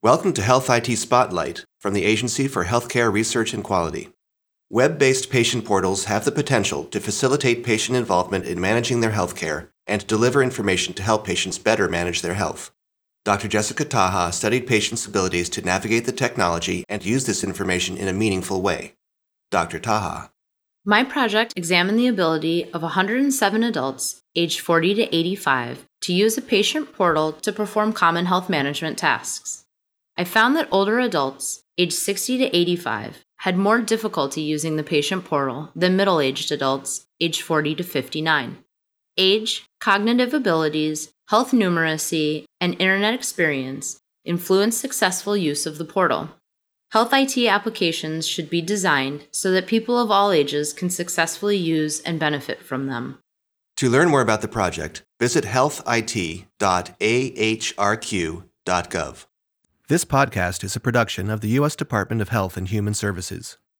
Welcome to Health IT Spotlight from the Agency for Healthcare Research and Quality. Web-based patient portals have the potential to facilitate patient involvement in managing their healthcare and deliver information to help patients better manage their health. Dr. Jessica Taha studied patients' abilities to navigate the technology and use this information in a meaningful way. Dr. Taha. My project examined the ability of 107 adults aged 40 to 85 to use a patient portal to perform common health management tasks. I found that older adults aged 60 to 85 had more difficulty using the patient portal than middle-aged adults aged 40 to 59. Age, cognitive abilities, health numeracy, and internet experience influence successful use of the portal. Health IT applications should be designed so that people of all ages can successfully use and benefit from them. To learn more about the project, visit healthit.ahrq.gov. This podcast is a production of the U.S. Department of Health and Human Services.